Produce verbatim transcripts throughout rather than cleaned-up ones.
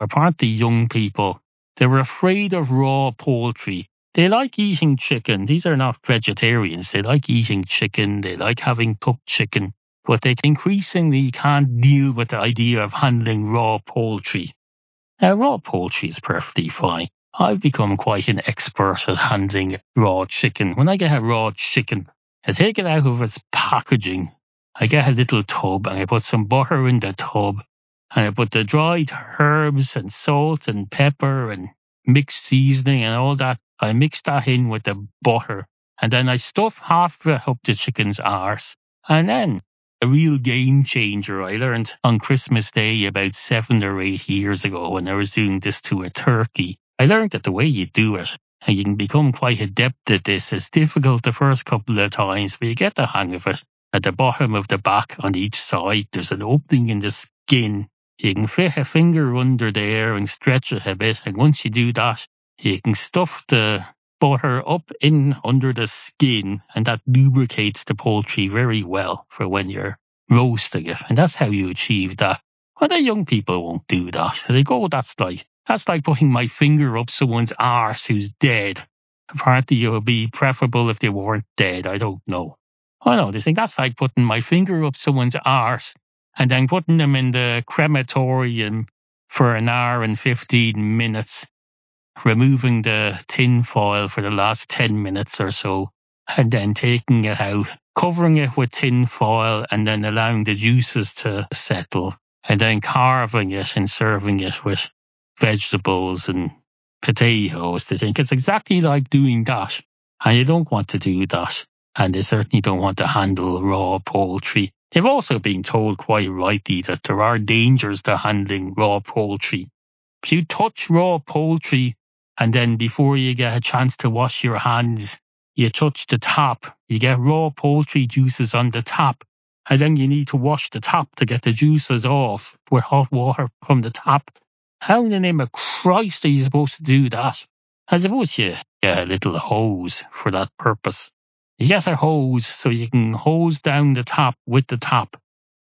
apparently young people, they were afraid of raw poultry. They like eating chicken. These are not vegetarians. They like eating chicken. They like having cooked chicken. But they increasingly can't deal with the idea of handling raw poultry. Now, raw poultry is perfectly fine. I've become quite an expert at handling raw chicken. When I get a raw chicken, I take it out of its packaging. I get a little tub and I put some butter in the tub. And I put the dried herbs and salt and pepper and mixed seasoning and all that. I mix that in with the butter. And then I stuff half of it up the chicken's arse. And then a real game changer I learned on Christmas Day about seven or eight years ago when I was doing this to a turkey. I learned that the way you do it, and you can become quite adept at this, it's difficult the first couple of times, but you get the hang of it. At the bottom of the back on each side, there's an opening in the skin. You can fit a finger under there and stretch it a bit. And once you do that, you can stuff the butter up in under the skin, and that lubricates the poultry very well for when you're roasting it. And that's how you achieve that. Well, the young people won't do that. So they go, that's like, that's like putting my finger up someone's arse who's dead. Apparently it would be preferable if they weren't dead. I don't know. I know, they think that's like putting my finger up someone's arse and then putting them in the crematorium for an hour and fifteen minutes, removing the tin foil for the last ten minutes or so, and then taking it out, covering it with tin foil and then allowing the juices to settle, and then carving it and serving it with vegetables and potatoes. They think it's exactly like doing that, and you don't want to do that, and they certainly don't want to handle raw poultry. They've also been told quite rightly that there are dangers to handling raw poultry. If you touch raw poultry and then before you get a chance to wash your hands, you touch the top, you get raw poultry juices on the top, and then you need to wash the top to get the juices off with hot water from the tap. How in the name of Christ are you supposed to do that? I suppose you get a little hose for that purpose. You get a hose so you can hose down the tap with the tap.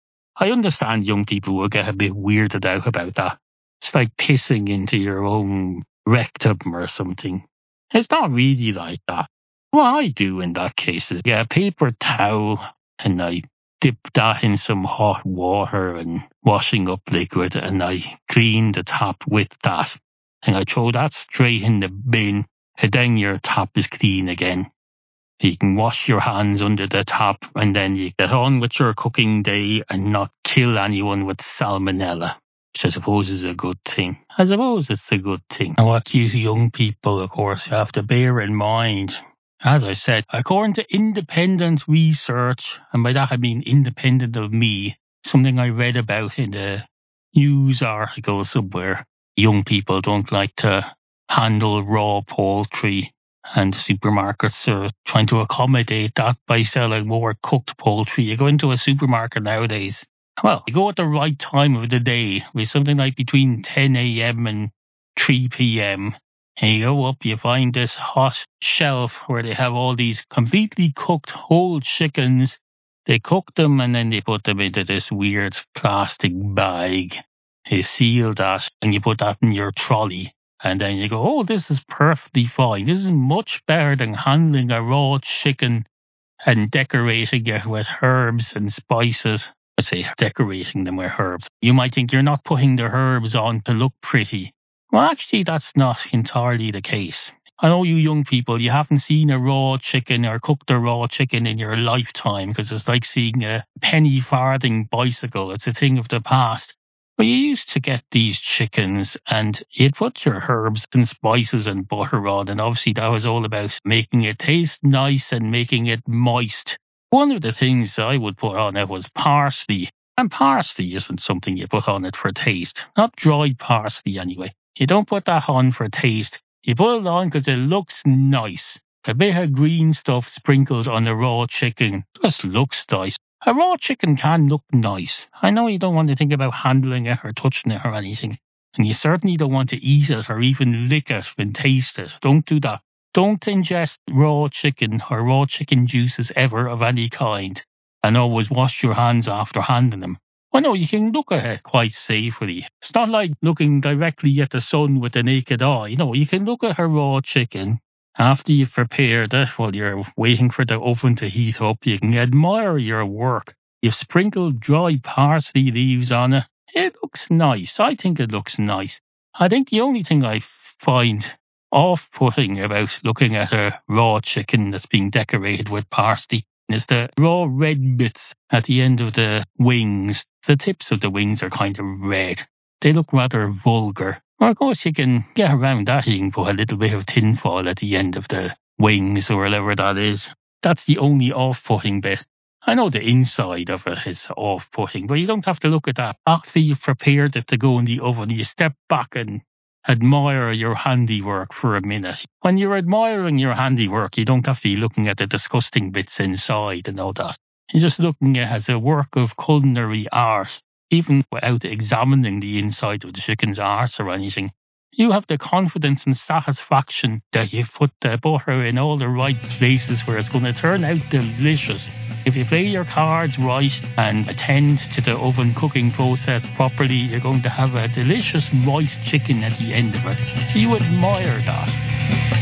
I understand young people will get a bit weirded out about that. It's like pissing into your own rectum or something. It's not really like that. What I do in that case is get a paper towel and I dip that in some hot water and washing up liquid, and I clean the tap with that. And I throw that straight in the bin, and then your tap is clean again. You can wash your hands under the tap, and then you get on with your cooking day and not kill anyone with salmonella, which I suppose is a good thing. I suppose it's a good thing. And what you young people, of course, you have to bear in mind, as I said, according to independent research, and by that I mean independent of me, something I read about in a news article somewhere, young people don't like to handle raw poultry, and supermarkets are trying to accommodate that by selling more cooked poultry. You go into a supermarket nowadays, well, you go at the right time of the day, with something like between ten a.m. and three p.m. And you go up, you find this hot shelf where they have all these completely cooked whole chickens. They cook them and then they put them into this weird plastic bag. They seal that and you put that in your trolley. And then you go, oh, this is perfectly fine. This is much better than handling a raw chicken and decorating it with herbs and spices. I say decorating them with herbs. You might think you're not putting the herbs on to look pretty. Well, actually, that's not entirely the case. I know you young people, you haven't seen a raw chicken or cooked a raw chicken in your lifetime because it's like seeing a penny farthing bicycle. It's a thing of the past. But you used to get these chickens and you'd put your herbs and spices and butter on, and obviously that was all about making it taste nice and making it moist. One of the things I would put on it was parsley. And parsley isn't something you put on it for taste. Not dried parsley anyway. You don't put that on for taste. You put it on because it looks nice. A bit of green stuff sprinkled on the raw chicken just looks nice. A raw chicken can look nice. I know you don't want to think about handling it or touching it or anything. And you certainly don't want to eat it or even lick it and taste it. Don't do that. Don't ingest raw chicken or raw chicken juices ever of any kind. And always wash your hands after handling them. Well, no, you can look at it quite safely. It's not like looking directly at the sun with the naked eye. No, you can look at a raw chicken after you've prepared it while you're waiting for the oven to heat up. You can admire your work. You've sprinkled dry parsley leaves on it. It looks nice. I think it looks nice. I think the only thing I find off-putting about looking at a raw chicken that's being decorated with parsley is the raw red bits at the end of the wings. The tips of the wings are kind of red. They look rather vulgar. Or of course you can get around that. You can put a little bit of tinfoil at the end of the wings or whatever that is. That's the only off-putting bit. I know the inside of it is off-putting, but you don't have to look at that. After you've prepared it to go in the oven, you step back and admire your handiwork for a minute. When you're admiring your handiwork, you don't have to be looking at the disgusting bits inside and all that. You're just looking at it as a work of culinary art, even without examining the inside of the chicken's arse or anything. You have the confidence and satisfaction that you've put the butter in all the right places where it's going to turn out delicious. If you play your cards right and attend to the oven cooking process properly, you're going to have a delicious rice chicken at the end of it. So you admire that.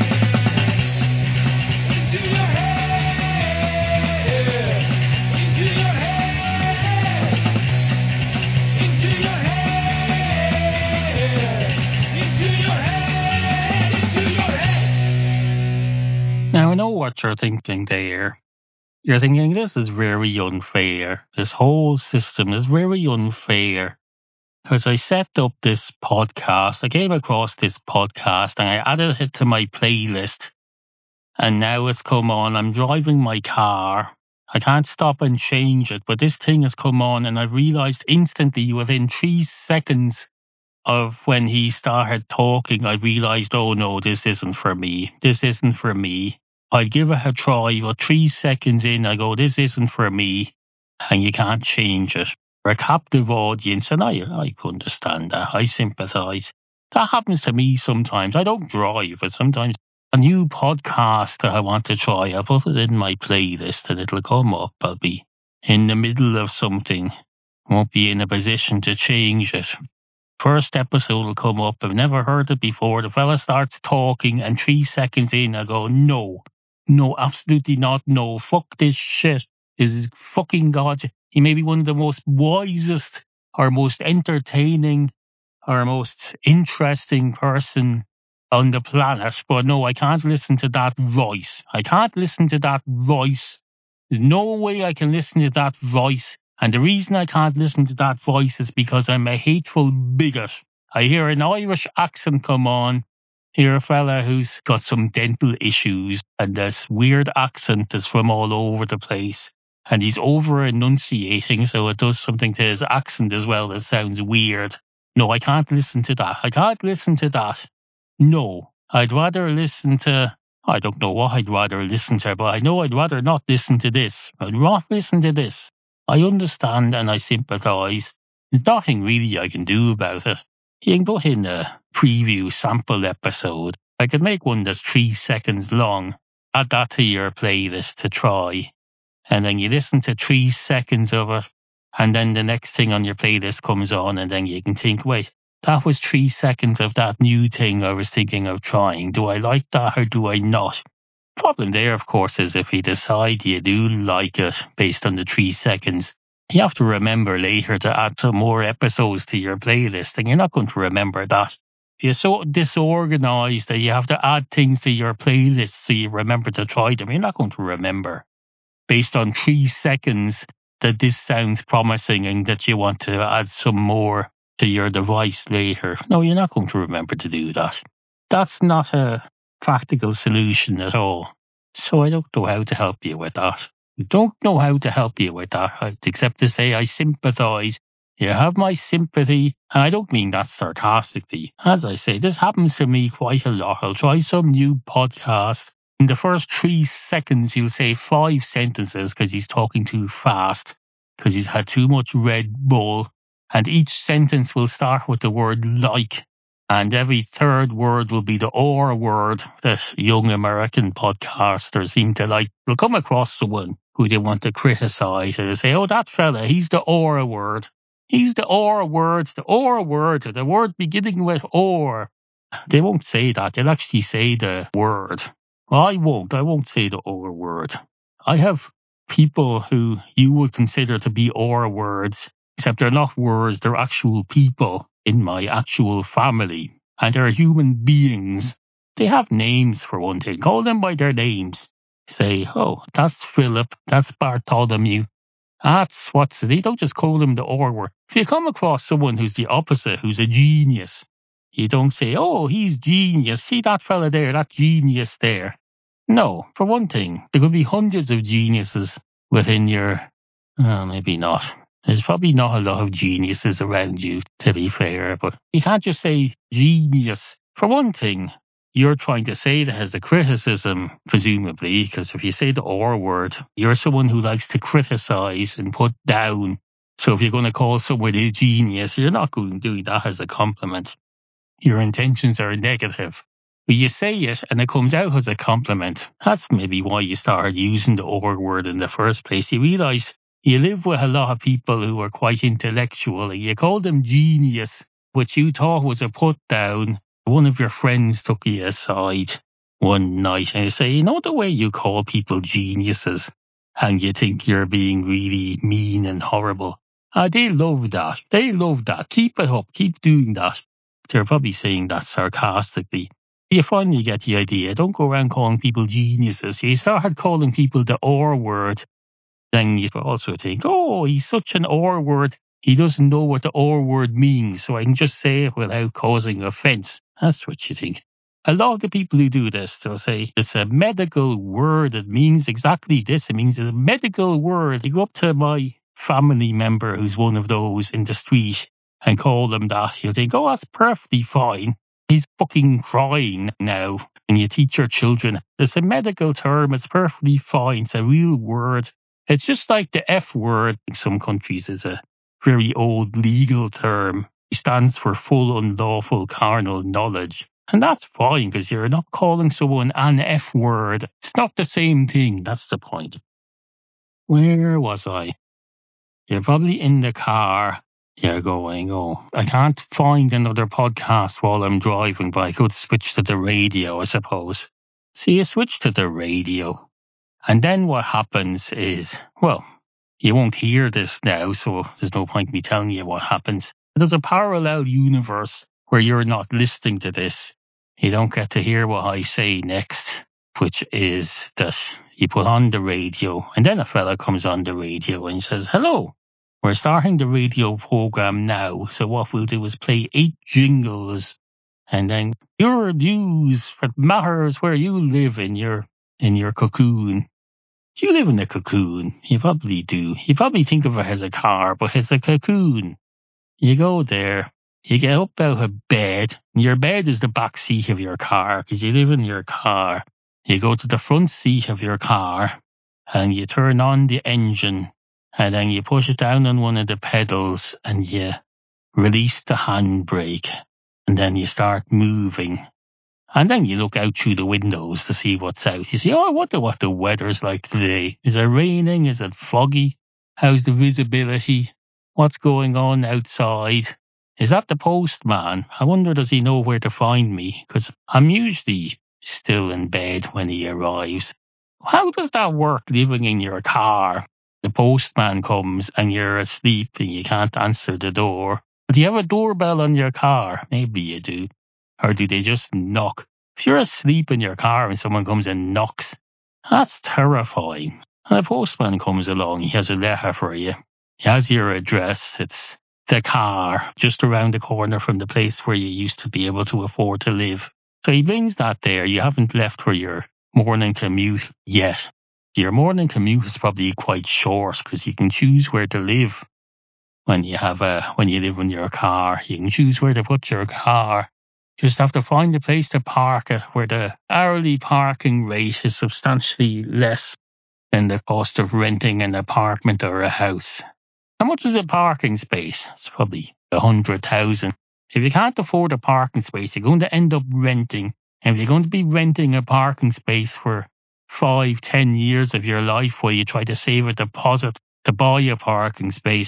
Now I know what you're thinking there. You're thinking this is very unfair. This whole system is very unfair. Because I set up this podcast, I came across this podcast and I added it to my playlist. And now it's come on. I'm driving my car. I can't stop and change it, but this thing has come on and I've realised instantly within three seconds of when he started talking, I realised, oh no, this isn't for me. This isn't for me. I'd give it a try, but three seconds in, I go, this isn't for me, and you can't change it. We're a captive audience, and I, I understand that. I sympathise. That happens to me sometimes. I don't drive, but sometimes a new podcast that I want to try, I put it in my playlist, and it'll come up. I'll be in the middle of something. Won't be in a position to change it. First episode will come up. I've never heard it before. The fella starts talking, and three seconds in, I go, no. No, absolutely not. No, fuck this shit. This is fucking God. He may be one of the most wisest or most entertaining or most interesting person on the planet. But no, I can't listen to that voice. I can't listen to that voice. There's no way I can listen to that voice. And the reason I can't listen to that voice is because I'm a hateful bigot. I hear an Irish accent come on. Hear a fella who's got some dental issues and this weird accent that's from all over the place. And he's over enunciating, so it does something to his accent as well that sounds weird. No, I can't listen to that. I can't listen to that. No, I'd rather listen to... I don't know what I'd rather listen to, but I know I'd rather not listen to this. I'd not listen to this. I understand and I sympathise. There's nothing really I can do about it. You can put in a preview sample episode. I could make one that's three seconds long. Add that to your playlist to try. And then you listen to three seconds of it. And then the next thing on your playlist comes on and then you can think, wait, that was three seconds of that new thing I was thinking of trying. Do I like that or do I not? Problem there, of course, is if you decide you do like it based on the three seconds, you have to remember later to add some more episodes to your playlist, and you're not going to remember that. If you're so disorganized that you have to add things to your playlist so you remember to try them, you're not going to remember based on three seconds that this sounds promising and that you want to add some more to your device later. No, you're not going to remember to do that. That's not a practical solution at all. So I don't know how to help you with that. I don't know how to help you with that, except to say I sympathise. You have my sympathy, and I don't mean that sarcastically. As I say, this happens to me quite a lot. I'll try some new podcast. In the first three seconds, he'll say five sentences because he's talking too fast, because he's had too much Red Bull, and each sentence will start with the word like. And every third word will be the or word that young American podcasters seem to like. They'll come across someone who they want to criticise and they say, oh, that fella, he's the or word. Use the or words, the or word, the word beginning with or. They won't say that. They'll actually say the word. I won't. I won't say the or word. I have people who you would consider to be or words, except they're not words. They're actual people in my actual family. And they're human beings. They have names, for one thing. Call them by their names. Say, oh, that's Philip. That's Bartholomew. That's what's it. They don't just call them the or word. If you come across someone who's the opposite, who's a genius, you don't say, oh, he's genius. See that fella there, that genius there. No, for one thing, there could be hundreds of geniuses within your, uh, maybe not. There's probably not a lot of geniuses around you, to be fair, but you can't just say genius. For one thing, you're trying to say that as a criticism, presumably, because if you say the or word, you're someone who likes to criticize and put down. So if you're going to call someone a genius, you're not going to do that as a compliment. Your intentions are negative. But you say it and it comes out as a compliment. That's maybe why you started using the or word in the first place. You realise you live with a lot of people who are quite intellectual and you call them genius, which you thought was a put down. One of your friends took you aside one night and you say, you know the way you call people geniuses and you think you're being really mean and horrible. Ah, they love that. They love that. Keep it up. Keep doing that. They're probably saying that sarcastically. You finally get the idea. Don't go around calling people geniuses. You started calling people the or word. Then you also think, oh, he's such an or word. He doesn't know what the or word means, so I can just say it without causing offence. That's what you think. A lot of the people who do this, they'll say, it's a medical word. It means exactly this. It means it's a medical word. You go up to my family member who's one of those in the street and call them that. You'll think, oh, that's perfectly fine. He's fucking crying now. And you teach your children, it's a medical term. It's perfectly fine. It's a real word. It's just like the F word in some countries is a very old legal term. It stands for full unlawful carnal knowledge. And that's fine because you're not calling someone an F word. It's not the same thing. That's the point. Where was I? You're probably in the car. You're going, oh, I can't find another podcast while I'm driving, but I could switch to the radio, I suppose. So you switch to the radio. And then what happens is, well, you won't hear this now, so there's no point me telling you what happens. There's a parallel universe where you're not listening to this. You don't get to hear what I say next, which is that you put on the radio, and then a fella comes on the radio and says, hello, we're starting the radio program now, so what we'll do is play eight jingles, and then your news that matters where you live in your in your cocoon. Do you live in a cocoon? You probably do. You probably think of it as a car, but it's a cocoon. You go there, you get up out of bed, and your bed is the back seat of your car because you live in your car. You go to the front seat of your car and you turn on the engine and then you push it down on one of the pedals and you release the handbrake and then you start moving. And then you look out through the windows to see what's out. You see, oh, I wonder what the weather's like today. Is it raining? Is it foggy? How's the visibility? What's going on outside? Is that the postman? I wonder, does he know where to find me? Because I'm usually still in bed when he arrives. How does that work living in your car? The postman comes and you're asleep and you can't answer the door. Do you have a doorbell on your car? Maybe you do. Or do they just knock? If you're asleep in your car and someone comes and knocks, that's terrifying. And a postman comes along, he has a letter for you. He has your address. It's the car just around the corner from the place where you used to be able to afford to live. So he brings that there. You haven't left for your morning commute yet. Your morning commute is probably quite short because you can choose where to live when you have a, when you live in your car. You can choose where to put your car. You just have to find a place to park it where the hourly parking rate is substantially less than the cost of renting an apartment or a house. How much is a parking space? It's probably a hundred thousand. If you can't afford a parking space, you're going to end up renting. And if you're going to be renting a parking space for five, ten years of your life while you try to save a deposit to buy a parking space,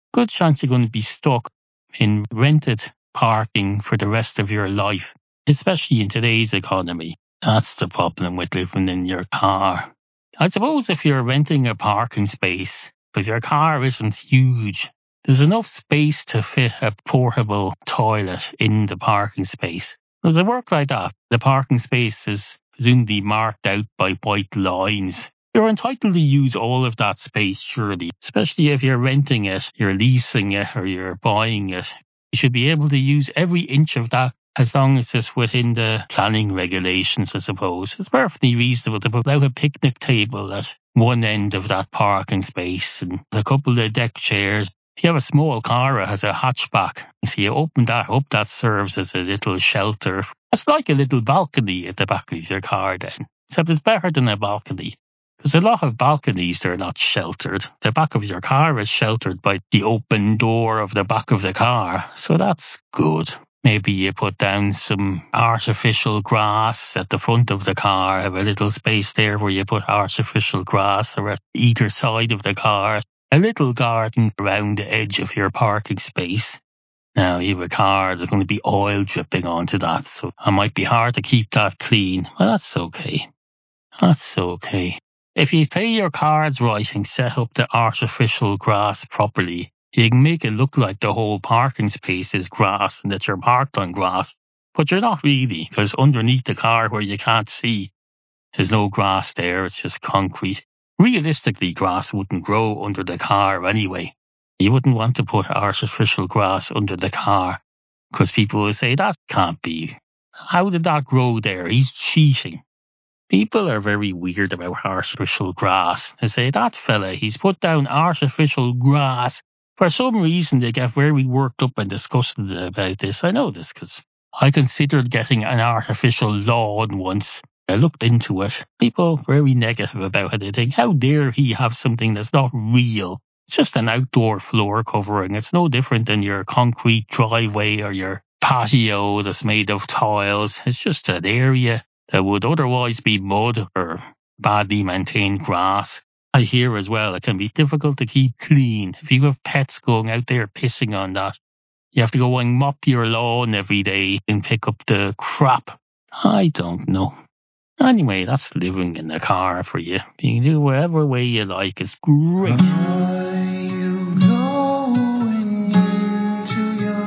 good chance you're going to be stuck in rented parking for the rest of your life, especially in today's economy. That's the problem with living in your car. I suppose if you're renting a parking space, but your car isn't huge, there's enough space to fit a portable toilet in the parking space. Does it work like that? The parking space is presumably marked out by white lines. You're entitled to use all of that space, surely, especially if you're renting it, you're leasing it, or you're buying it. You should be able to use every inch of that as long as it's within the planning regulations, I suppose. It's perfectly reasonable to put out a picnic table at one end of that parking space and a couple of deck chairs. If you have a small car that has a hatchback, so you open that up, that serves as a little shelter. It's like a little balcony at the back of your car then, except it's better than a balcony. There's a lot of balconies that are not sheltered. The back of your car is sheltered by the open door of the back of the car, so that's good. Maybe you put down some artificial grass at the front of the car, have a little space there where you put artificial grass, or at either side of the car, a little garden around the edge of your parking space. Now, you have a car, there's going to be oil dripping onto that, so it might be hard to keep that clean. Well, that's okay. That's okay. If you play your cards right and set up the artificial grass properly, you can make it look like the whole parking space is grass and that you're parked on grass. But you're not really, because underneath the car where you can't see, there's no grass there, it's just concrete. Realistically, grass wouldn't grow under the car anyway. You wouldn't want to put artificial grass under the car, because people will say, that can't be. How did that grow there? He's cheating. People are very weird about artificial grass. They say, that fella, he's put down artificial grass. For some reason, they get very worked up and disgusted about this. I know this because I considered getting an artificial lawn once. I looked into it. People very negative about it. They think, how dare he have something that's not real? It's just an outdoor floor covering. It's no different than your concrete driveway or your patio that's made of tiles. It's just an area that would otherwise be mud or badly maintained grass. I hear as well it can be difficult to keep clean. If you have pets going out there pissing on that, you have to go and mop your lawn every day and pick up the crap. I don't know. Anyway, that's living in a car for you. You can do whatever way you like. It's great. Are you going into your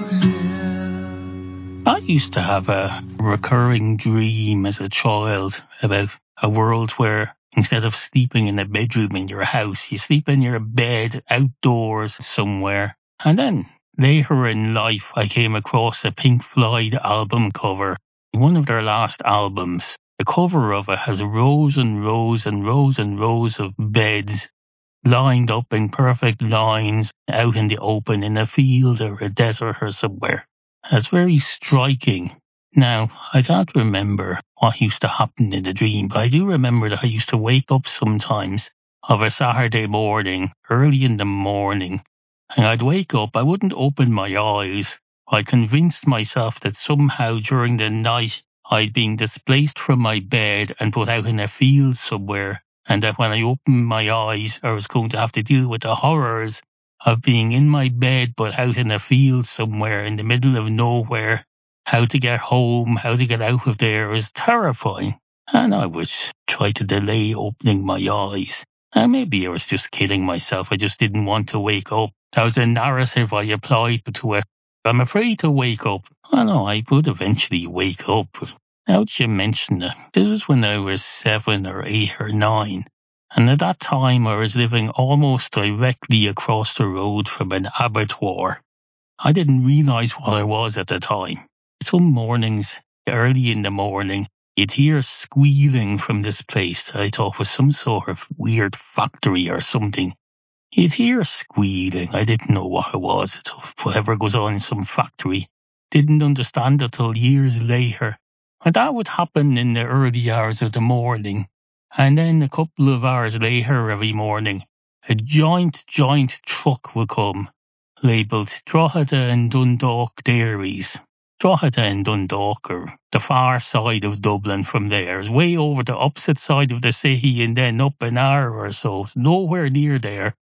head? I used to have a recurring dream as a child about a world where instead of sleeping in a bedroom in your house, you sleep in your bed outdoors somewhere. And then later in life, I came across a Pink Floyd album cover. One of their last albums, the cover of it has rows and rows and rows and rows of beds lined up in perfect lines out in the open in a field or a desert or somewhere. It's very striking. Now, I can't remember what used to happen in the dream, but I do remember that I used to wake up sometimes of a Saturday morning, early in the morning, and I'd wake up, I wouldn't open my eyes. I convinced myself that somehow during the night I'd been displaced from my bed and put out in a field somewhere, and that when I opened my eyes, I was going to have to deal with the horrors of being in my bed but out in a field somewhere in the middle of nowhere. How to get home, how to get out of there was terrifying. And I would try to delay opening my eyes. And maybe I was just kidding myself. I just didn't want to wake up. That was a narrative I applied to it. I'm afraid to wake up. I know I would eventually wake up. Now that you mention it, this is when I was seven or eight or nine. And at that time I was living almost directly across the road from an abattoir. I didn't realise what I was at the time. Some mornings, early in the morning, you'd hear squealing from this place that I thought was some sort of weird factory or something. You'd hear squealing. I didn't know what it was. Whatever goes on in some factory. Didn't understand it till years later. And that would happen in the early hours of the morning. And then a couple of hours later every morning, a giant, giant truck would come, labelled Drogheda and Dundalk Dairies. Drogheda and Dundalk are the far side of Dublin from there. It's way over the opposite side of the city and then up an hour or so. It's nowhere near there.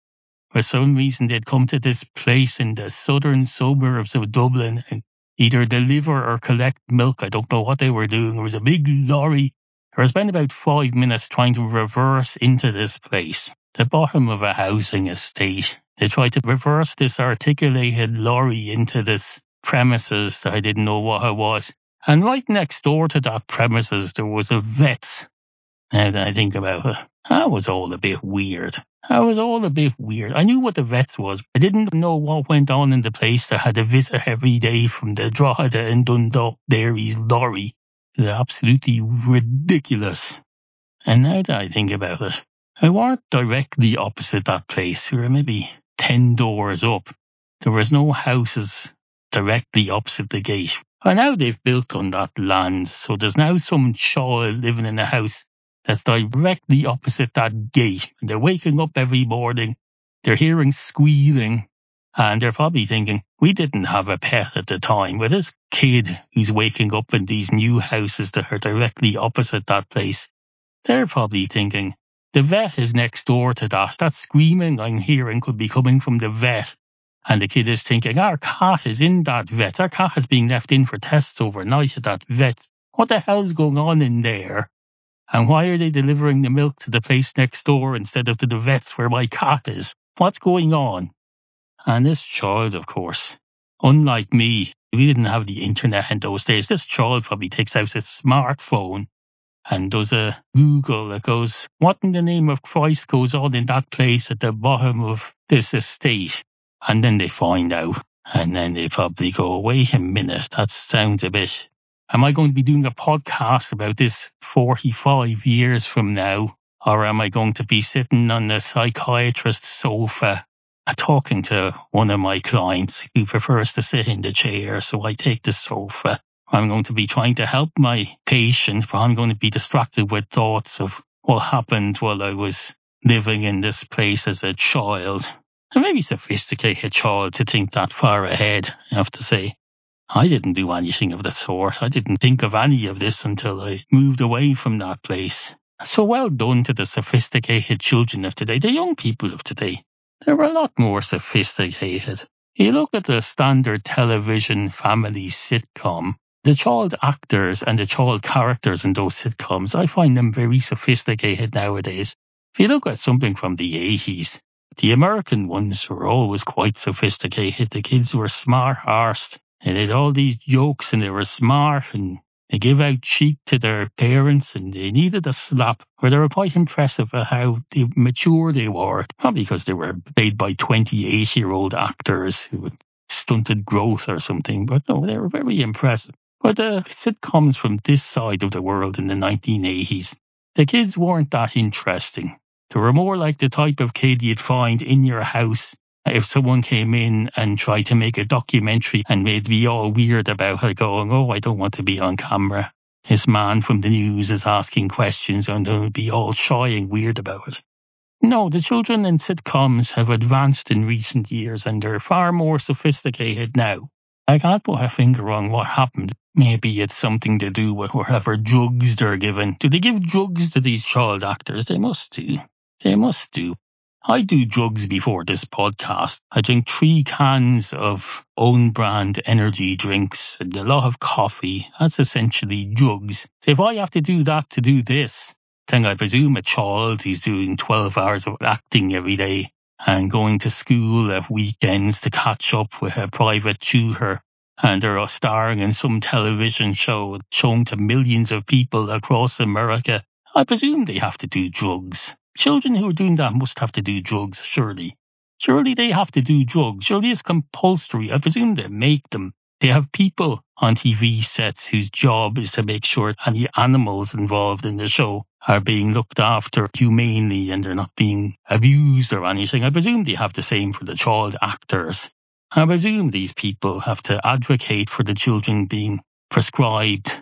For some reason, they'd come to this place in the southern suburbs of Dublin and either deliver or collect milk. I don't know what they were doing. There was a big lorry. They spent about five minutes trying to reverse into this place, the bottom of a housing estate. They tried to reverse this articulated lorry into this premises that I didn't know what it was. And right next door to that premises, there was a vet's. Now that I think about it, that was all a bit weird. That was all a bit weird. I knew what the vet's was. I didn't know what went on in the place that had a visit every day from the Drogheda and Dundalk Dairies lorry. It was absolutely ridiculous. And now that I think about it, I weren't directly opposite that place. We were maybe ten doors up. There was no houses directly opposite the gate. And now they've built on that land, so there's now some child living in a house that's directly opposite that gate. And they're waking up every morning, they're hearing squealing, and they're probably thinking, we didn't have a pet at the time. But this kid who's waking up in these new houses that are directly opposite that place, they're probably thinking, the vet is next door to that. That screaming I'm hearing could be coming from the vet. And the kid is thinking, our cat is in that vet. Our cat is being left in for tests overnight at that vet. What the hell's going on in there? And why are they delivering the milk to the place next door instead of to the vets where my cat is? What's going on? And this child, of course, unlike me, we didn't have the internet in those days. This child probably takes out his smartphone and does a Google that goes, what in the name of Christ goes on in that place at the bottom of this estate? And then they find out. And then they probably go, wait a minute, that sounds a bit... Am I going to be doing a podcast about this forty-five years from now? Or am I going to be sitting on the psychiatrist's sofa talking to one of my clients who prefers to sit in the chair, so I take the sofa? I'm going to be trying to help my patient, but I'm going to be distracted with thoughts of what happened while I was living in this place as a child. A maybe sophisticated child to think that far ahead, I have to say. I didn't do anything of the sort. I didn't think of any of this until I moved away from that place. So well done to the sophisticated children of today, the young people of today. They're a lot more sophisticated. You look at the standard television family sitcom, the child actors and the child characters in those sitcoms, I find them very sophisticated nowadays. If you look at something from the eighties, the American ones were always quite sophisticated. The kids were smart-arsed. And they had all these jokes and they were smart and they gave out cheek to their parents and they needed a slap. Or they were quite impressive at how they, mature they were. Probably because they were played by twenty-eight-year-old actors who had stunted growth or something. But no, they were very impressive. But the sitcoms from this side of the world in the nineteen eighties, the kids weren't that interesting. They were more like the type of kid you'd find in your house if someone came in and tried to make a documentary and made me all weird about it, going, oh, I don't want to be on camera. This man from the news is asking questions and I'll be all shy and weird about it. No, the children in sitcoms have advanced in recent years and they're far more sophisticated now. I can't put a finger on what happened. Maybe it's something to do with whatever drugs they're given. Do they give drugs to these child actors? They must do. They must do. I do drugs before this podcast. I drink three cans of own brand energy drinks and a lot of coffee. That's essentially drugs. So if I have to do that to do this, then I presume a child who's doing twelve hours of acting every day and going to school at weekends to catch up with a private tutor, and they're starring in some television show shown to millions of people across America, I presume they have to do drugs. Children who are doing that must have to do drugs, surely. Surely they have to do drugs. Surely it's compulsory. I presume they make them. They have people on T V sets whose job is to make sure any animals involved in the show are being looked after humanely and they're not being abused or anything. I presume they have the same for the child actors. I presume these people have to advocate for the children being prescribed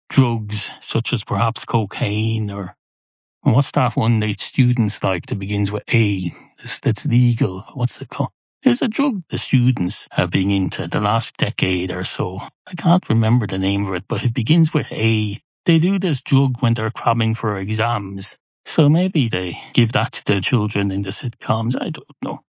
drugs such as perhaps cocaine or what's that one that students like that begins with A? That's legal. What's it called? There's a drug the students have been into the last decade or so. I can't remember the name of it, but it begins with A. They do this drug when they're cramming for exams. So maybe they give that to the children in the sitcoms. I don't know.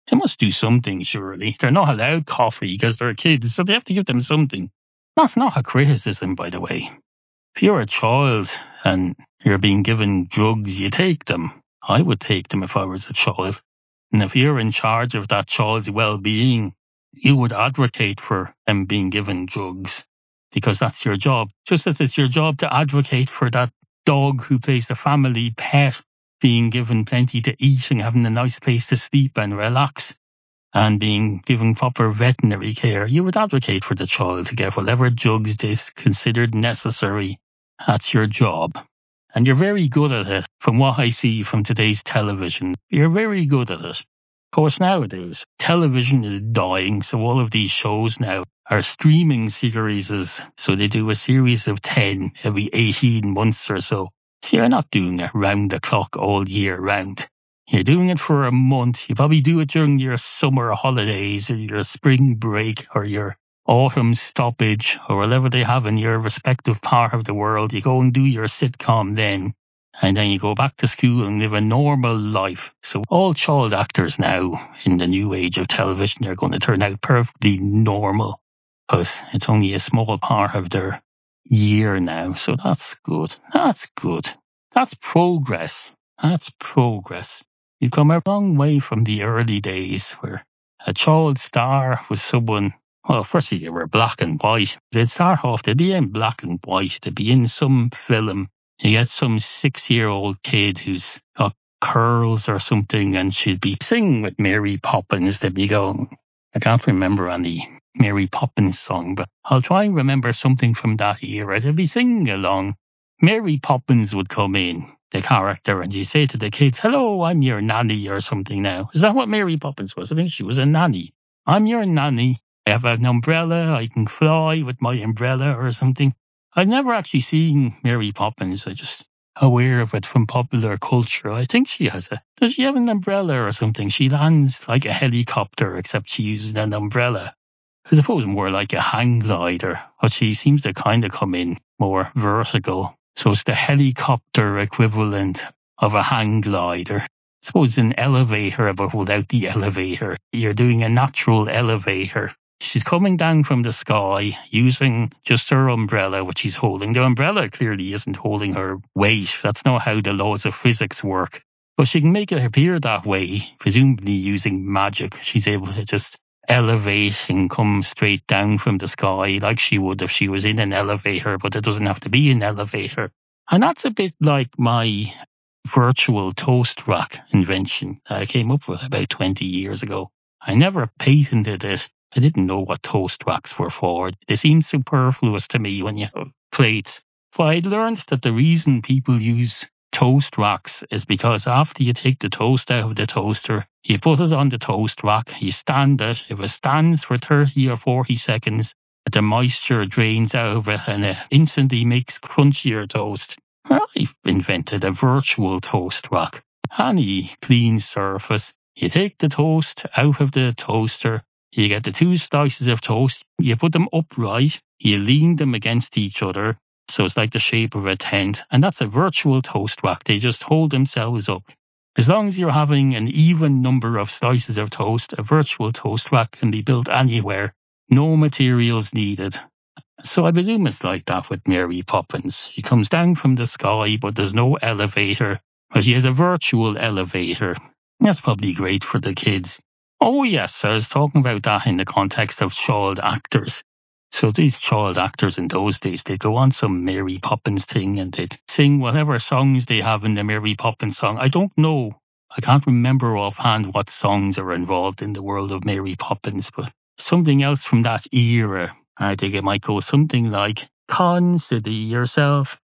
They must do something, surely. They're not allowed coffee because they're kids, so they have to give them something. That's not a criticism, by the way. If you're a child and you're being given drugs, you take them. I would take them if I was a child. And if you're in charge of that child's well-being, you would advocate for them being given drugs because that's your job. Just as it's your job to advocate for that dog who plays the family pet being given plenty to eat and having a nice place to sleep and relax and being given proper veterinary care, you would advocate for the child to get whatever drugs is considered necessary. That's your job. And you're very good at it. From what I see from today's television, you're very good at it. Of course, nowadays, television is dying, so all of these shows now are streaming series. So they do a series of ten every eighteen months or so. So you're not doing it round the clock all year round. You're doing it for a month. You probably do it during your summer holidays or your spring break or your autumn stoppage or whatever they have in your respective part of the world. You go and do your sitcom then, and then you go back to school and live a normal life. So all child actors now in the new age of television are going to turn out perfectly normal because it's only a small part of their year now. So that's good. That's good. That's progress. That's progress. You've come a long way from the early days where a child star was someone. Well, firstly, they were black and white. They'd start off, they'd be in black and white. They'd be in some film. You get some six-year-old kid who's got curls or something, and she'd be singing with Mary Poppins. They'd be going, I can't remember any Mary Poppins song, but I'll try and remember something from that era. They'd be singing along. Mary Poppins would come in, the character, and you say to the kids, hello, I'm your nanny or something now. Is that what Mary Poppins was? I think she was a nanny. I'm your nanny. I have an umbrella, I can fly with my umbrella or something. I've never actually seen Mary Poppins. I'm just aware of it from popular culture. I think she has a... Does she have an umbrella or something? She lands like a helicopter, except she uses an umbrella. I suppose more like a hang glider, but she seems to kind of come in more vertical. So it's the helicopter equivalent of a hang glider. I suppose an elevator, but without the elevator. You're doing a natural elevator. She's coming down from the sky using just her umbrella, which she's holding. The umbrella clearly isn't holding her weight. That's not how the laws of physics work. But she can make it appear that way, presumably using magic. She's able to just elevate and come straight down from the sky like she would if she was in an elevator, but it doesn't have to be an elevator. And that's a bit like my virtual toast rack invention that I came up with about twenty years ago. I never patented it. I didn't know what toast racks were for. They seemed superfluous to me when you have plates. But I'd learned that the reason people use toast racks is because after you take the toast out of the toaster, you put it on the toast rack, you stand it. If it stands for thirty or forty seconds, the moisture drains out of it and it instantly makes crunchier toast. I've invented a virtual toast rack. Any clean surface. You take the toast out of the toaster. You get the two slices of toast, you put them upright, you lean them against each other, so it's like the shape of a tent, and that's a virtual toast rack. They just hold themselves up. As long as you're having an even number of slices of toast, a virtual toast rack can be built anywhere. No materials needed. So I presume it's like that with Mary Poppins. She comes down from the sky, but there's no elevator, but she has a virtual elevator. That's probably great for the kids. Oh yes, I was talking about that in the context of child actors. So these child actors in those days, they'd go on some Mary Poppins thing and they'd sing whatever songs they have in the Mary Poppins song. I don't know, I can't remember offhand what songs are involved in the world of Mary Poppins, but something else from that era. I think it might go something like, consider yourself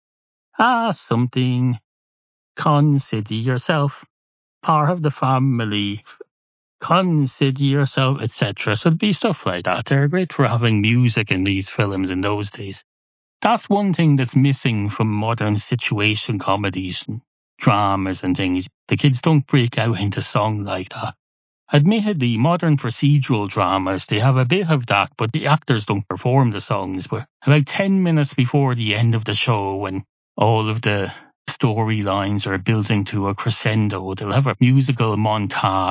as something, consider yourself part of the family, consider yourself, et cetera. So it'd be stuff like that. They're great for having music in these films in those days. That's one thing that's missing from modern situation comedies and dramas and things. The kids don't break out into song like that. Admittedly, modern procedural dramas, they have a bit of that, but the actors don't perform the songs. But about ten minutes before the end of the show, when all of the storylines are building to a crescendo, they'll have a musical montage.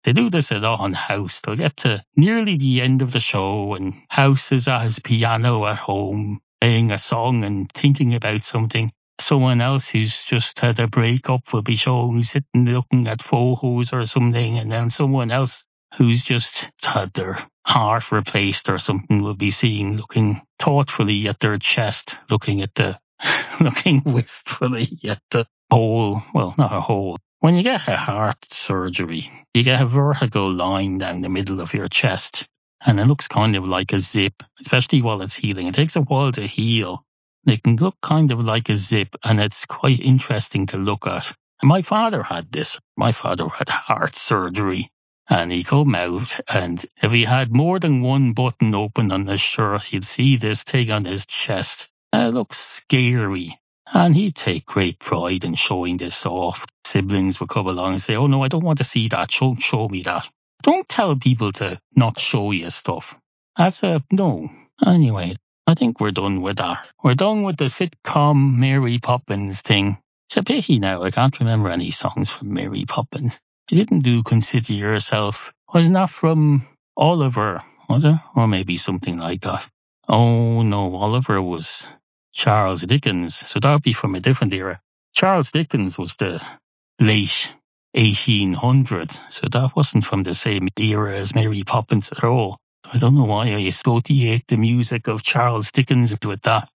They do this a lot on House. They'll get to nearly the end of the show and House is at his piano at home playing a song and thinking about something. Someone else who's just had a breakup will be showing, sitting looking at photos or something, and then someone else who's just had their heart replaced or something will be seen looking thoughtfully at their chest, looking at the, looking wistfully at the hole. Well, not a hole. When you get a heart surgery, you get a vertical line down the middle of your chest, and it looks kind of like a zip, especially while it's healing. It takes a while to heal. It can look kind of like a zip, and it's quite interesting to look at. My father had this. My father had heart surgery, and he come out, and if he had more than one button open on his shirt, you'd see this thing on his chest. It looks scary, and he'd take great pride in showing this off. Siblings would come along and say, "Oh no, I don't want to see that. Don't show me that." Don't tell people to not show you stuff. That's a no. Anyway, I think we're done with that. We're done with the sitcom Mary Poppins thing. It's a pity now. I can't remember any songs from Mary Poppins. She didn't do Consider Yourself. Wasn't that from Oliver, was it? Or maybe something like that. Oh no, Oliver was Charles Dickens. So that would be from a different era. Charles Dickens was the late eighteen hundreds. So that wasn't from the same era as Mary Poppins at all. I don't know why I associate the music of Charles Dickens with that.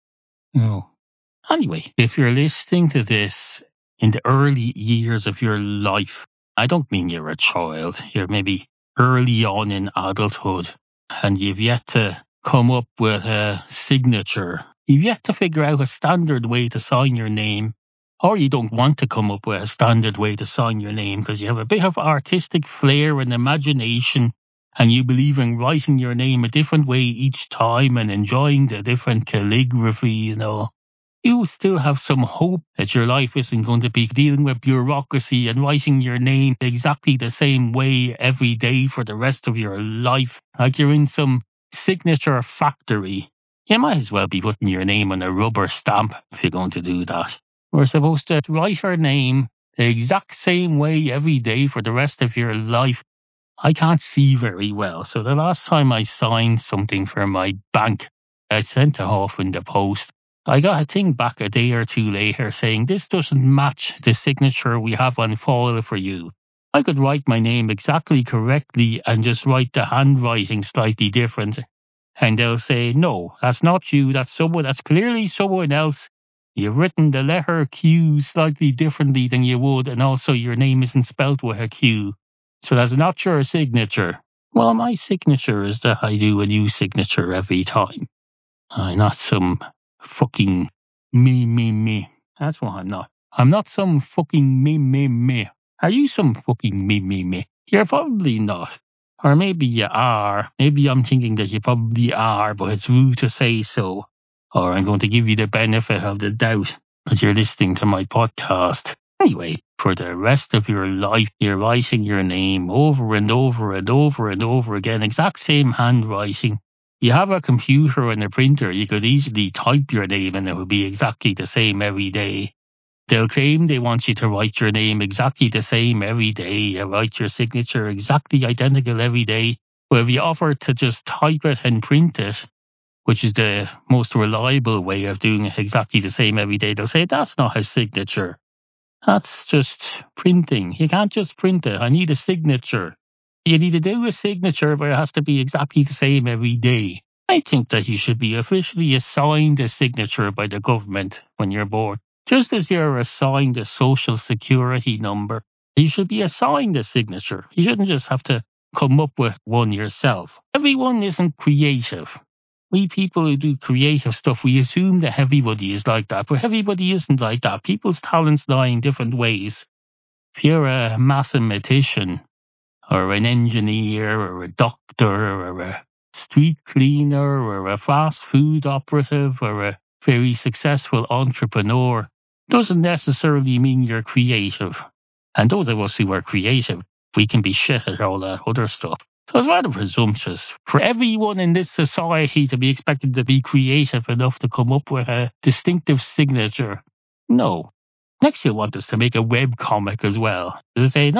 No. Anyway, if you're listening to this in the early years of your life, I don't mean you're a child, you're maybe early on in adulthood, and you've yet to come up with a signature. You've yet to figure out a standard way to sign your name, or you don't want to come up with a standard way to sign your name because you have a bit of artistic flair and imagination, and you believe in writing your name a different way each time and enjoying the different calligraphy, you know. You still have some hope that your life isn't going to be dealing with bureaucracy and writing your name exactly the same way every day for the rest of your life, like you're in some signature factory. You might as well be putting your name on a rubber stamp if you're going to do that. We're supposed to write our name the exact same way every day for the rest of your life. I can't see very well, so the last time I signed something for my bank, I sent it off in the post. I got a thing back a day or two later saying this doesn't match the signature we have on file for you. I could write my name exactly correctly and just write the handwriting slightly different. And they'll say, no, that's not you, that's someone, that's clearly someone else. You've written the letter Q slightly differently than you would, and also your name isn't spelt with a Q. So that's not your signature. Well, my signature is that I do a new signature every time. I'm not some fucking me, me, me. That's what I'm not. I'm not some fucking me, me, me. Are you some fucking me, me, me? You're probably not. Or maybe you are. Maybe I'm thinking that you probably are, but it's rude to say so. Or I'm going to give you the benefit of the doubt because you're listening to my podcast. Anyway, for the rest of your life, you're writing your name over and over and over and over again, exact same handwriting. You have a computer and a printer, you could easily type your name and it would be exactly the same every day. They'll claim they want you to write your name exactly the same every day, you write your signature exactly identical every day. But if you offer to just type it and print it, which is the most reliable way of doing it exactly the same every day, they'll say that's not a signature. That's just printing. You can't just print it. I need a signature. You need to do a signature where it has to be exactly the same every day. I think that you should be officially assigned a signature by the government when you're born. Just as you're assigned a social security number, you should be assigned a signature. You shouldn't just have to come up with one yourself. Everyone isn't creative. We people who do creative stuff, we assume that everybody is like that, but everybody isn't like that. People's talents lie in different ways. If you're a mathematician, or an engineer, or a doctor, or a street cleaner, or a fast food operative, or a very successful entrepreneur, doesn't necessarily mean you're creative. And those of us who are creative, we can be shit at all that other stuff. So it's rather presumptuous for everyone in this society to be expected to be creative enough to come up with a distinctive signature. No. Next you'll want us to make a web comic as well. They say, no,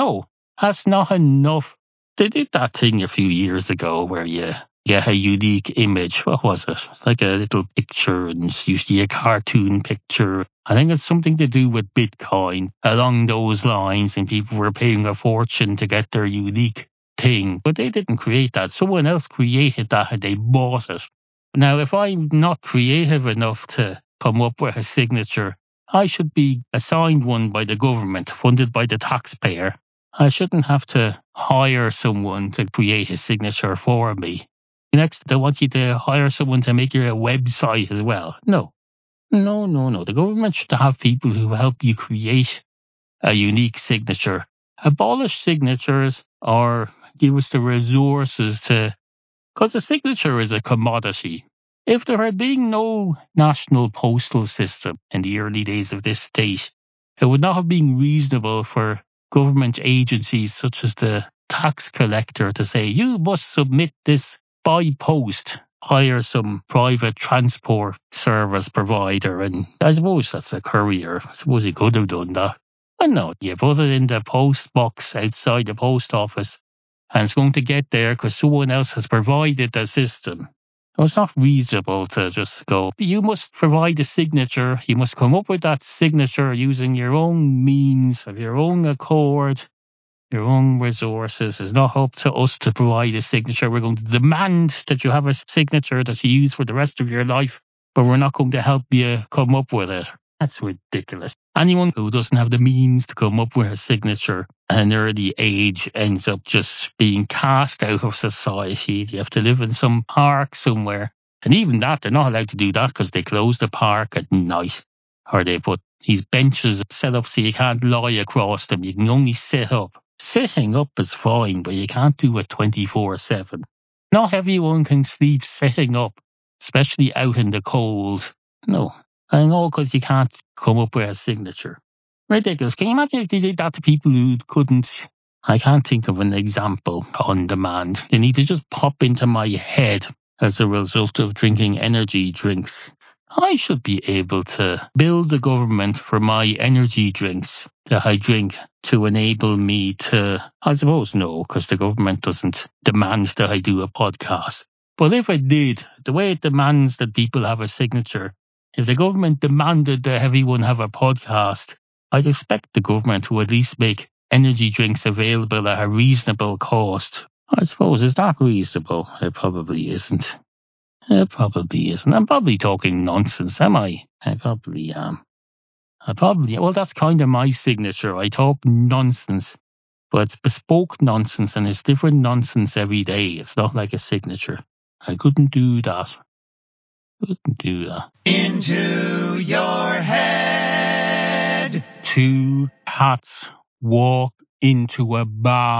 That's not enough. They did that thing a few years ago where you get a unique image. What was it? It's like a little picture, and it's usually a cartoon picture. I think it's something to do with Bitcoin along those lines, and people were paying a fortune to get their unique thing. But they didn't create that. Someone else created that and they bought it. Now, if I'm not creative enough to come up with a signature, I should be assigned one by the government, funded by the taxpayer. I shouldn't have to hire someone to create a signature for me. Next, they want you to hire someone to make your website as well. No, no, no, no. The government should have people who help you create a unique signature. Abolish signatures or give us the resources to... Because a signature is a commodity. If there had been no national postal system in the early days of this state, it would not have been reasonable for government agencies such as the tax collector to say, you must submit this by post, hire some private transport service provider. And I suppose that's a courier. I suppose he could have done that. But no, you put it in the post box outside the post office and it's going to get there because someone else has provided the system. So it's not reasonable to just go, you must provide a signature. You must come up with that signature using your own means, of your own accord, your own resources. It's not up to us to provide a signature. We're going to demand that you have a signature that you use for the rest of your life, but we're not going to help you come up with it. That's ridiculous. Anyone who doesn't have the means to come up with a signature at an early age ends up just being cast out of society. You have to live in some park somewhere. And even that, they're not allowed to do that because they close the park at night. Or they put these benches set up so you can't lie across them. You can only sit up. Sitting up is fine, but you can't do it twenty-four seven. Not everyone can sleep sitting up, especially out in the cold. No. And all because you can't come up with a signature. Ridiculous. Can you imagine if they did that to people who couldn't? I can't think of an example on demand. They need to just pop into my head as a result of drinking energy drinks. I should be able to bill the government for my energy drinks that I drink to enable me to, I suppose no, because the government doesn't demand that I do a podcast. But if I did, the way it demands that people have a signature, if the government demanded that everyone have a podcast, I'd expect the government to at least make energy drinks available at a reasonable cost. I suppose, is that reasonable? It probably isn't. It probably isn't. I'm probably talking nonsense, am I? I probably am. I probably, well, that's kind of my signature. I talk nonsense, but it's bespoke nonsense and it's different nonsense every day. It's not like a signature. I couldn't do that. Couldn't do that. Into your head. Two cats walk into a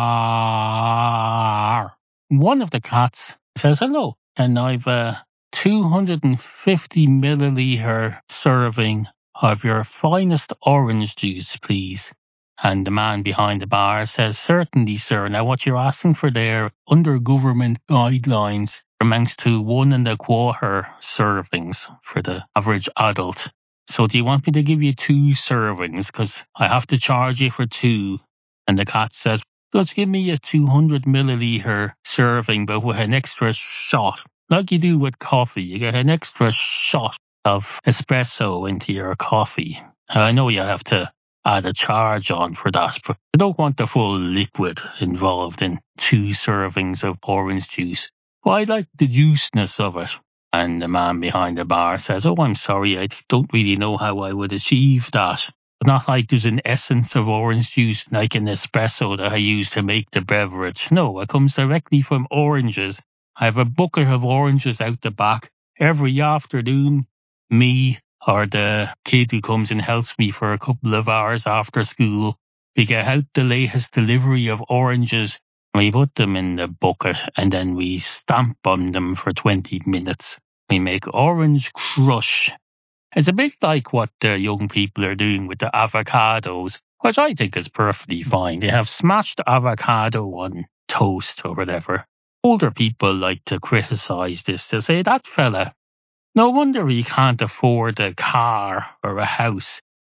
bar. One of the cats says hello, and I've a two hundred fifty milliliter serving of your finest orange juice, please. And the man behind the bar says, certainly, sir. Now, what you're asking for there, under government guidelines, amounts to one and a quarter servings for the average adult. So do you want me to give you two servings? Because I have to charge you for two. And the cat says, just give me a two hundred milliliter serving, but with an extra shot. Like you do with coffee, you get an extra shot of espresso into your coffee. And I know you have to add a charge on for that, but I don't want the full liquid involved in two servings of orange juice. Well, I like the juiciness of it. And the man behind the bar says, oh, I'm sorry, I don't really know how I would achieve that. It's not like there's an essence of orange juice like an espresso that I use to make the beverage. No, it comes directly from oranges. I have a bucket of oranges out the back every afternoon. Me or the kid who comes and helps me for a couple of hours after school, we get out the latest delivery of oranges. We put them in the bucket and then we stamp on them for twenty minutes. We make orange crush. It's a bit like what the young people are doing with the avocados, which I think is perfectly fine. They have smashed avocado on toast or whatever. Older people like to criticize this. They say, that fella, no wonder he can't afford a car or a house.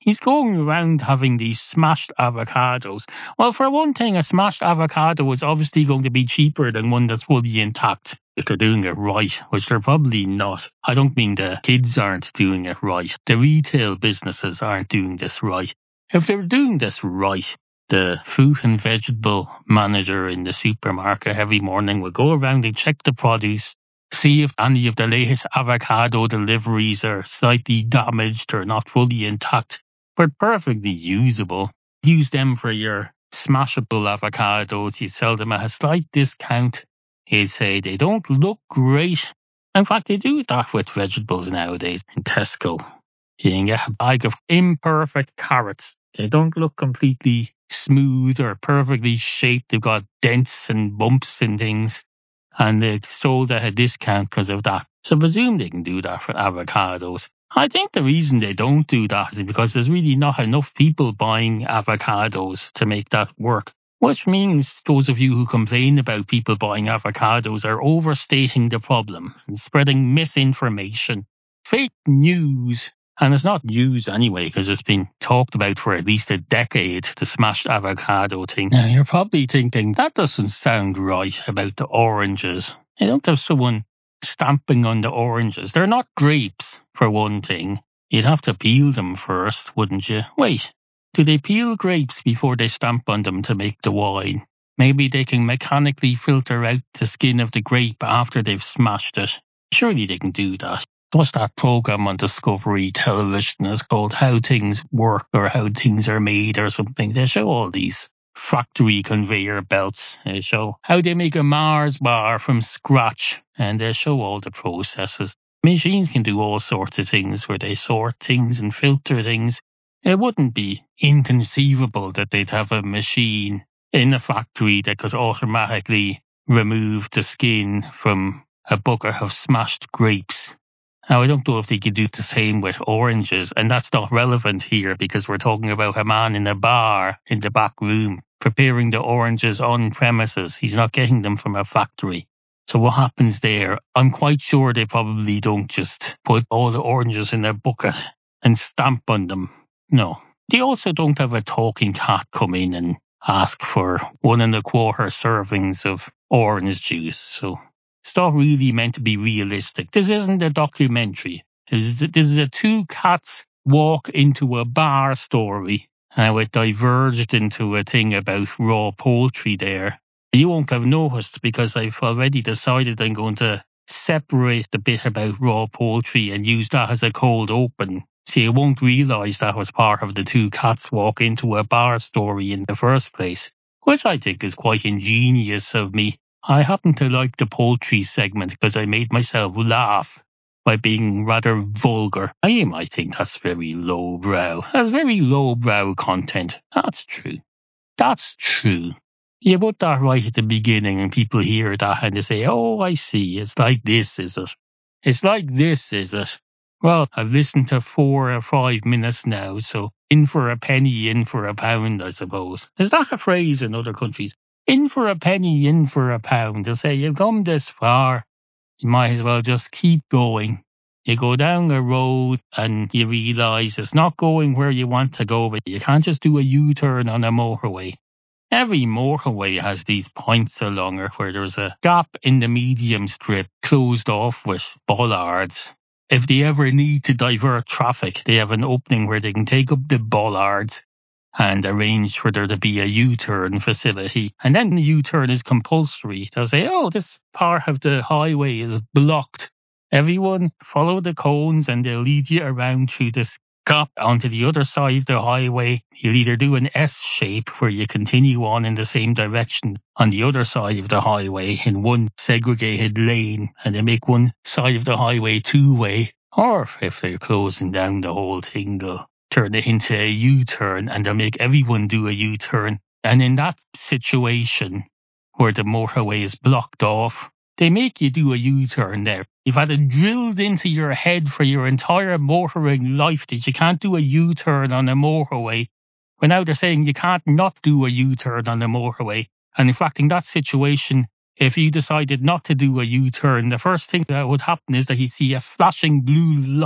He's going around having these smashed avocados. Well, for one thing, a smashed avocado is obviously going to be cheaper than one that's fully intact if they're doing it right, which they're probably not. I don't mean the kids aren't doing it right. The retail businesses aren't doing this right. If they were doing this right, the fruit and vegetable manager in the supermarket every morning would go around and check the produce, see if any of the latest avocado deliveries are slightly damaged or not fully intact, but perfectly usable. Use them for your smashable avocados. You sell them at a slight discount. He'd say they don't look great. In fact, they do that with vegetables nowadays in Tesco. You can get a bag of imperfect carrots. They don't look completely smooth or perfectly shaped. They've got dents and bumps and things. And they're sold at a discount because of that. So I presume they can do that for avocados. I think the reason they don't do that is because there's really not enough people buying avocados to make that work. Which means those of you who complain about people buying avocados are overstating the problem and spreading misinformation, fake news. And it's not news anyway, because it's been talked about for at least a decade, the smashed avocado thing. Now, you're probably thinking, that doesn't sound right about the oranges. You don't have someone stamping on the oranges. They're not grapes, for one thing. You'd have to peel them first, wouldn't you? Wait, do they peel grapes before they stamp on them to make the wine? Maybe they can mechanically filter out the skin of the grape after they've smashed it. Surely they can do that. What's that program on Discovery Television? It's called How Things Work or How Things Are Made or something. They show all these factory conveyor belts. They show how they make a Mars bar from scratch, and they show all the processes. Machines can do all sorts of things where they sort things and filter things. It wouldn't be inconceivable that they'd have a machine in a factory that could automatically remove the skin from a bucket of smashed grapes. Now, I don't know if they could do the same with oranges, and that's not relevant here because we're talking about a man in a bar in the back room preparing the oranges on premises. He's not getting them from a factory. So what happens there? I'm quite sure they probably don't just put all the oranges in a bucket and stamp on them. No. They also don't have a talking cat come in and ask for one and a quarter servings of orange juice. So it's not really meant to be realistic. This isn't a documentary. This is, this is a two cats walk into a bar story. Now it diverged into a thing about raw poultry there. You won't have noticed because I've already decided I'm going to separate the bit about raw poultry and use that as a cold open. So you won't realise that was part of the two cats walk into a bar story in the first place, which I think is quite ingenious of me. I happen to like the poultry segment because I made myself laugh by being rather vulgar. You might think that's very lowbrow. That's very lowbrow content. That's true. That's true. You put that right at the beginning and people hear that and they say, oh, I see. It's like this, is it? It's like this, is it? Well, I've listened to four or five minutes now, so in for a penny, in for a pound, I suppose. Is that a phrase in other countries? In for a penny, in for a pound. They'll say, you've come this far, you might as well just keep going. You go down a road and you realise it's not going where you want to go, but you can't just do a U-turn on a motorway. Every motorway has these points along it where there's a gap in the medium strip closed off with bollards. If they ever need to divert traffic, they have an opening where they can take up the bollards and arrange for there to be a U-turn facility. And then the U-turn is compulsory. They'll say, oh, this part of the highway is blocked. Everyone follow the cones and they'll lead you around through this gap onto the other side of the highway. You'll either do an S shape where you continue on in the same direction on the other side of the highway in one segregated lane and they make one side of the highway two-way. Or if they're closing down the whole thing, they'll turn it into a U-turn and they'll make everyone do a U-turn. And in that situation where the motorway is blocked off, they make you do a U-turn there. You've had it drilled into your head for your entire motoring life that you can't do a U-turn on a motorway. But now they're saying you can't not do a U-turn on a motorway. And in fact, in that situation, if you decided not to do a U-turn, the first thing that would happen is that you'd see a flashing blue light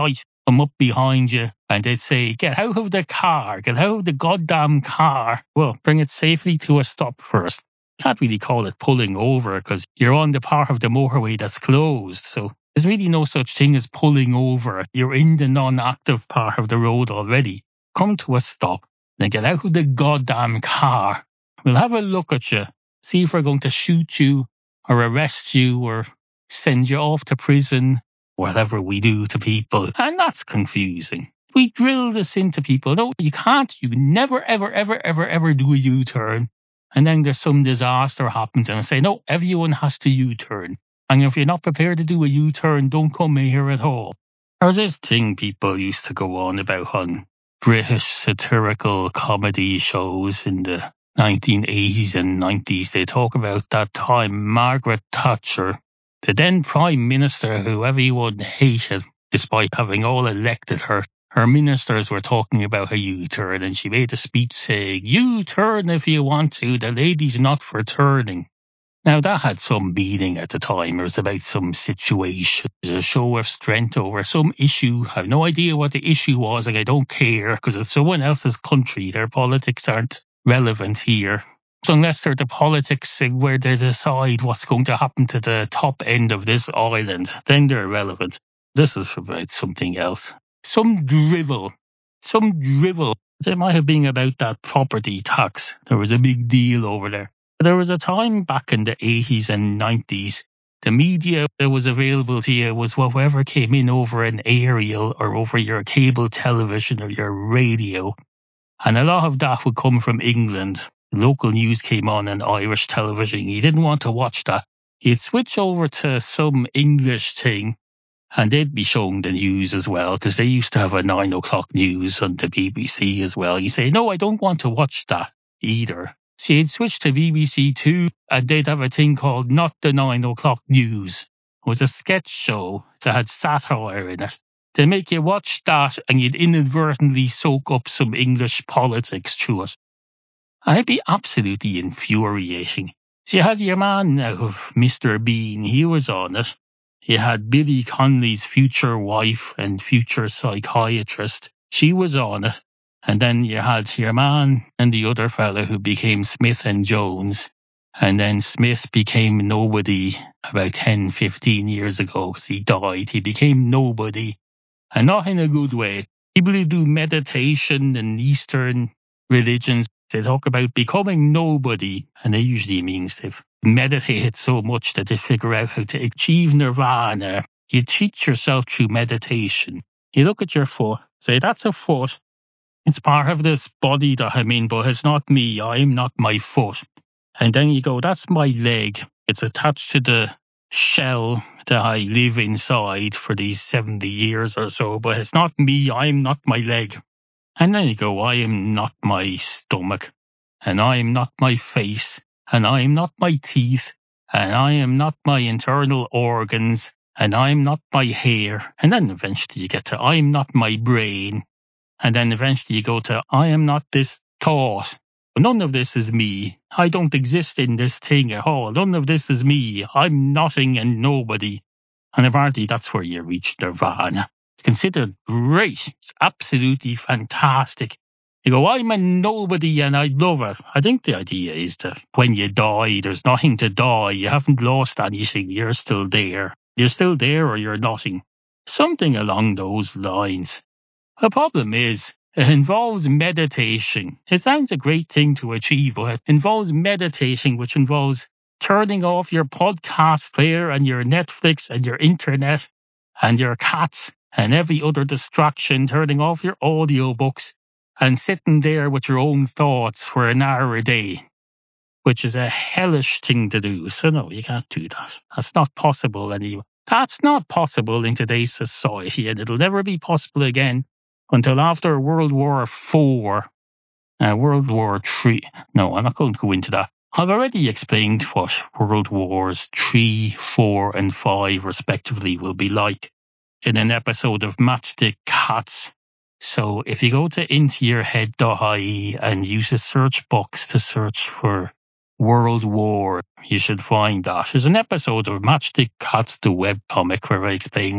come up behind you and they'd say, get out of the car, get out of the goddamn car. Well, bring it safely to a stop first. Can't really call it pulling over because you're on the part of the motorway that's closed. So there's really no such thing as pulling over. You're in the non-active part of the road already. Come to a stop, then get out of the goddamn car. We'll have a look at you, see if we're going to shoot you or arrest you or send you off to prison, whatever we do to people. And that's confusing. We drill this into people. No, you can't. You never, ever, ever, ever, ever do a U-turn. And then there's some disaster happens and I say, no, everyone has to U-turn. And if you're not prepared to do a U-turn, don't come here at all. There's this thing people used to go on about on British satirical comedy shows in the nineteen eighties and nineties. They talk about that time Margaret Thatcher, the then Prime Minister who everyone hated, despite having all elected her, her ministers were talking about a U-turn and she made a speech saying, U-turn if you want to, the lady's not for turning. Now that had some meaning at the time. It was about some situation, a show of strength over some issue. I have no idea what the issue was and I don't care because it's someone else's country. Their politics aren't relevant here. So unless they're the politics where they decide what's going to happen to the top end of this island, then they're relevant. This is about something else. Some drivel. Some drivel. It might have been about that property tax. There was a big deal over there. There was a time back in the eighties and nineties, the media that was available to you was whoever came in over an aerial or over your cable television or your radio. And a lot of that would come from England. Local news came on on Irish television. You didn't want to watch that. You'd switch over to some English thing and they'd be showing the news as well because they used to have a nine o'clock news on the B B C as well. You say, no, I don't want to watch that either. So you'd switch to B B C Two and they'd have a thing called Not the Nine O'Clock News. It was a sketch show that had satire in it. They'd make you watch that and you'd inadvertently soak up some English politics through it. And it'd be absolutely infuriating. So you had your man now, Mister Bean, he was on it. You had Billy Connolly's future wife and future psychiatrist. She was on it. And then you had your man and the other fella who became Smith and Jones. And then Smith became nobody about ten, fifteen years ago because he died. He became nobody. And not in a good way. People who do meditation and Eastern religions, they talk about becoming nobody. And they usually means they've meditated so much that they figure out how to achieve nirvana. You teach yourself through meditation. You look at your foot, say, that's a foot. It's part of this body that I'm in, but it's not me. I'm not my foot. And then you go, that's my leg. It's attached to the shell that I live inside for these seventy years or so, but it's not me. I'm not my leg. And then you go, I am not my stomach. And I am not my face. And I am not my teeth. And I am not my internal organs. And I am not my hair. And then eventually you get to, I am not my brain. And then eventually you go to, I am not this thought. None of this is me. I don't exist in this thing at all. None of this is me. I'm nothing and nobody. And apparently that's where you reach nirvana. It's considered great. It's absolutely fantastic. You go, I'm a nobody and I love it. I think the idea is that when you die, there's nothing to die. You haven't lost anything. You're still there. You're still there or you're nothing. Something along those lines. The problem is, it involves meditation. It sounds a great thing to achieve, but it involves meditating, which involves turning off your podcast player and your Netflix and your internet and your cats and every other distraction, turning off your audiobooks and sitting there with your own thoughts for an hour a day, which is a hellish thing to do. So no, you can't do that. That's not possible anymore. That's not possible in today's society, and it'll never be possible again until after World War Four, uh, World War Three. No, I'm not going to go into that. I've already explained what World Wars Three, Four, and Five, respectively, will be like in an episode of Matchstick Cats. So if you go to into your head dot I E and use a search box to search for World War, you should find that. There's an episode of Matchstick Cats, the webcomic, where I explain what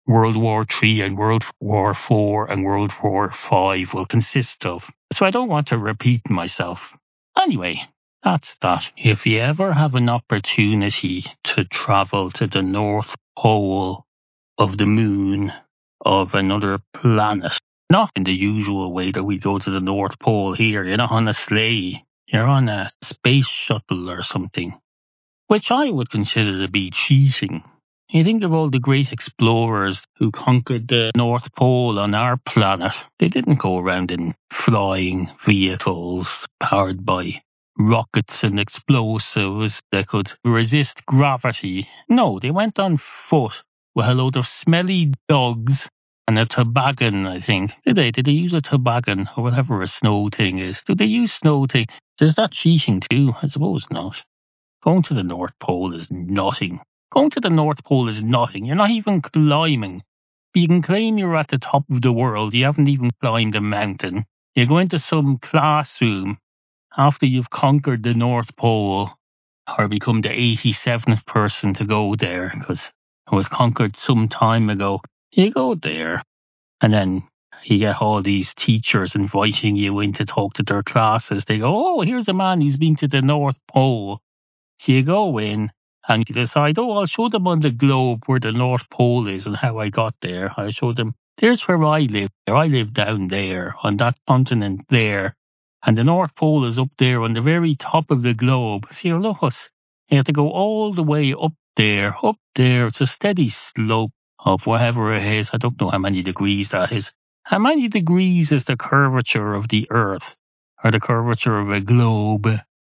World War Three and World War Four and World War Five will consist of. So I don't want to repeat myself. Anyway, that's that. If you ever have an opportunity to travel to the North Pole of the moon of another planet, not in the usual way that we go to the North Pole here, you're not on a sleigh, you're on a space shuttle or something, which I would consider to be cheating. You think of all the great explorers who conquered the North Pole on our planet. They didn't go around in flying vehicles powered by rockets and explosives that could resist gravity. No, they went on foot with a load of smelly dogs and a toboggan, I think. Did they? Did they use a toboggan or whatever a snow thing is? Did they use snow thing? Is that cheating too? I suppose not. Going to the North Pole is nothing. Going to the North Pole is nothing. You're not even climbing. You can claim you're at the top of the world. You haven't even climbed a mountain. You go into some classroom after you've conquered the North Pole or become the eighty-seventh person to go there because it was conquered some time ago. You go there and then you get all these teachers inviting you in to talk to their classes. They go, oh, here's a man who's been to the North Pole. So you go in and you decide, oh, I'll show them on the globe where the North Pole is and how I got there. I'll show them, there's where I live. I live down there on that continent there. And the North Pole is up there on the very top of the globe. So you look us. You have to go all the way up there, up there. It's a steady slope of whatever it is. I don't know how many degrees that is. How many degrees is the curvature of the Earth or the curvature of a globe?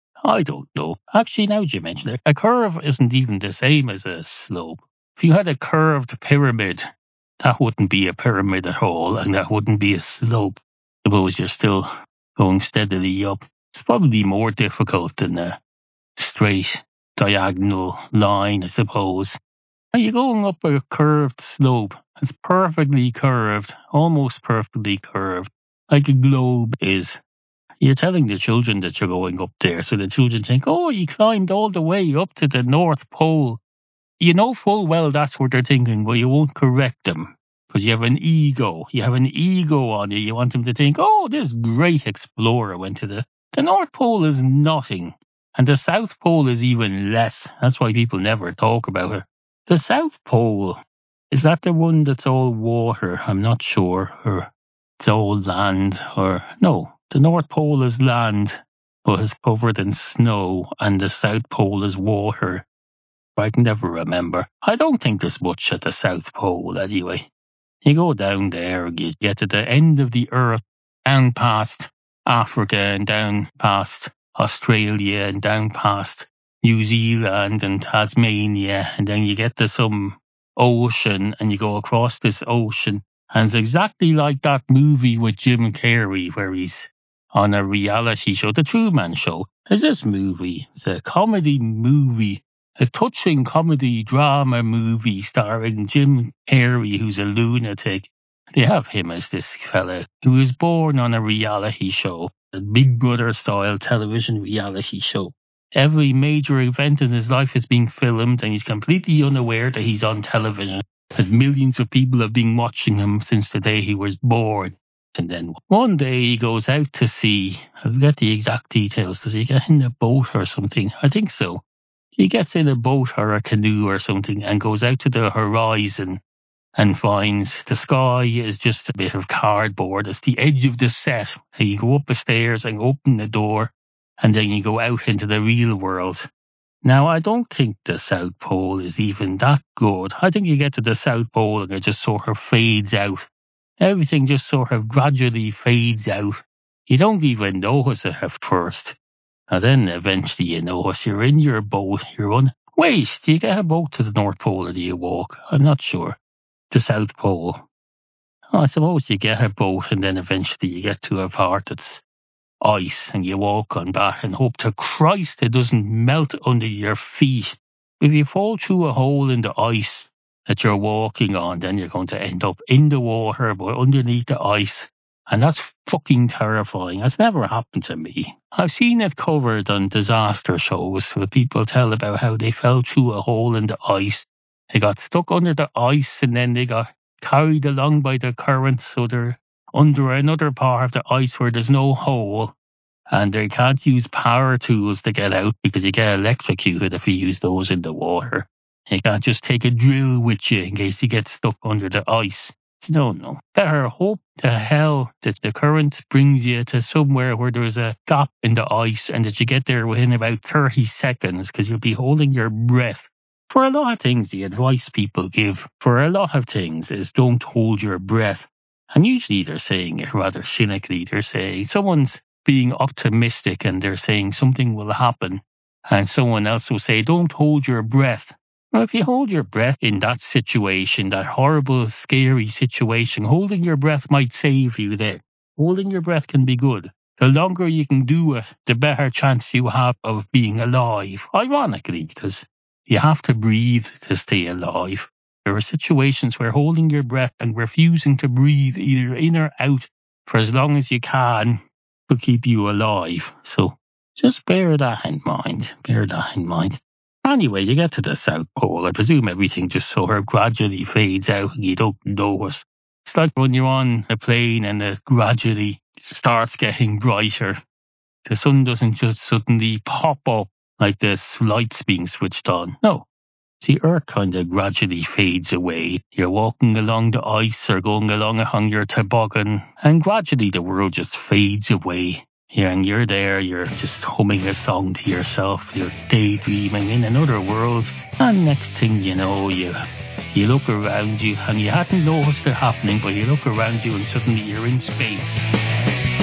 I don't know. Actually, now that you mention it, a curve isn't even the same as a slope. If you had a curved pyramid, that wouldn't be a pyramid at all, and that wouldn't be a slope. Suppose you're still going steadily up. It's probably more difficult than a straight diagonal line, I suppose. Are you going up a curved slope? It's perfectly curved, almost perfectly curved, like a globe is. You're telling the children that you're going up there, so the children think, oh, you climbed all the way up to the North Pole. You know full well that's what they're thinking, but you won't correct them because you have an ego. You have an ego on you. You want them to think, oh, this great explorer went to the... The North Pole is nothing, and the South Pole is even less. That's why people never talk about it. The South Pole, is that the one that's all water? I'm not sure. Or it's all land, or... No. The North Pole is land, but is covered in snow, and the South Pole is water. I can never remember. I don't think there's much at the South Pole anyway. You go down there, you get to the end of the Earth, down past Africa and down past Australia and down past New Zealand and Tasmania, and then you get to some ocean and you go across this ocean, and it's exactly like that movie with Jim Carrey where he's on a reality show, The Truman Show. It's this movie. It's a comedy movie, a touching comedy drama movie starring Jim Carrey, who's a lunatic. They have him as this fella who was born on a reality show, a Big Brother style television reality show. Every major event in his life is being filmed and he's completely unaware that he's on television, that millions of people have been watching him since the day he was born. And then one day he goes out to sea. I forget the exact details. Does he get in a boat or something? I think so. He gets in a boat or a canoe or something and goes out to the horizon and finds the sky is just a bit of cardboard. It's the edge of the set. And you go up the stairs and open the door and then you go out into the real world. Now, I don't think the South Pole is even that good. I think you get to the South Pole and it just sort of fades out. Everything just sort of gradually fades out. You don't even notice it at first. And then eventually you notice you're in your boat. You're on... Wait, do you get a boat to the North Pole or do you walk? I'm not sure. The South Pole. Oh, I suppose you get a boat and then eventually you get to a part that's ice and you walk on that and hope to Christ it doesn't melt under your feet. If you fall through a hole in the ice that you're walking on, then you're going to end up in the water but underneath the ice. And that's fucking terrifying. That's never happened to me. I've seen it covered on disaster shows where people tell about how they fell through a hole in the ice. They got stuck under the ice and then they got carried along by the current, so they're under another part of the ice where there's no hole, and they can't use power tools to get out because you get electrocuted if you use those in the water. You can't just take a drill with you in case you get stuck under the ice. No, no. Better hope to hell that the current brings you to somewhere where there's a gap in the ice and that you get there within about thirty seconds, because you'll be holding your breath. For a lot of things, the advice people give for a lot of things is don't hold your breath. And usually they're saying it rather cynically. They're saying someone's being optimistic and they're saying something will happen. And someone else will say, don't hold your breath. Well, if you hold your breath in that situation, that horrible, scary situation, holding your breath might save you there. Holding your breath can be good. The longer you can do it, the better chance you have of being alive. Ironically, because you have to breathe to stay alive. There are situations where holding your breath and refusing to breathe either in or out for as long as you can will keep you alive. So just bear that in mind. Bear that in mind. Anyway, you get to the South Pole. I presume everything just sort of gradually fades out and you don't notice. It's like when you're on a plane and it gradually starts getting brighter. The sun doesn't just suddenly pop up like the lights being switched on. No, the earth kind of gradually fades away. You're walking along the ice or going along on your toboggan, and gradually the world just fades away. Yeah, and you're there, you're just humming a song to yourself, you're daydreaming in another world, and next thing you know, you you look around you, and you hadn't noticed it happening, but you look around you and suddenly you're in space.